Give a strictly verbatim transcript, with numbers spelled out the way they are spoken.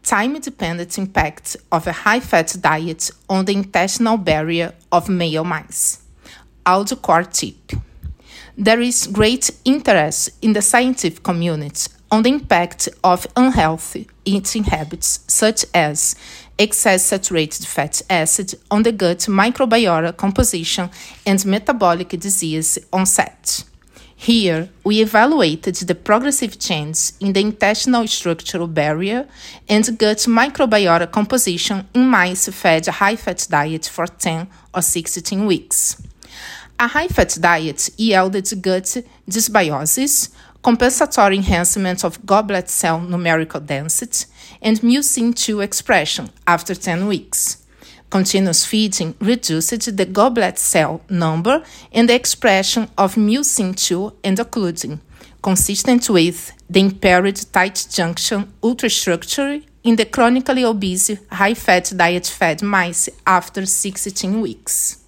time-dependent impact of a high-fat diet on the intestinal barrier of male mice. Audio core tip. There is great interest in the scientific community on the impact of unhealthy eating habits such as excess saturated fatty acid on the gut microbiota composition and metabolic disease onset. Here, we evaluated the progressive change in the intestinal structural barrier and gut microbiota composition in mice fed a high-fat diet for ten or sixteen weeks. A high-fat diet yielded gut dysbiosis, compensatory enhancement of goblet cell numerical density, and mucin two expression after ten weeks. Continuous feeding reduced the goblet cell number and the expression of mucin two and occluding, consistent with the impaired tight junction ultrastructure in the chronically obese high-fat diet-fed mice after sixteen weeks.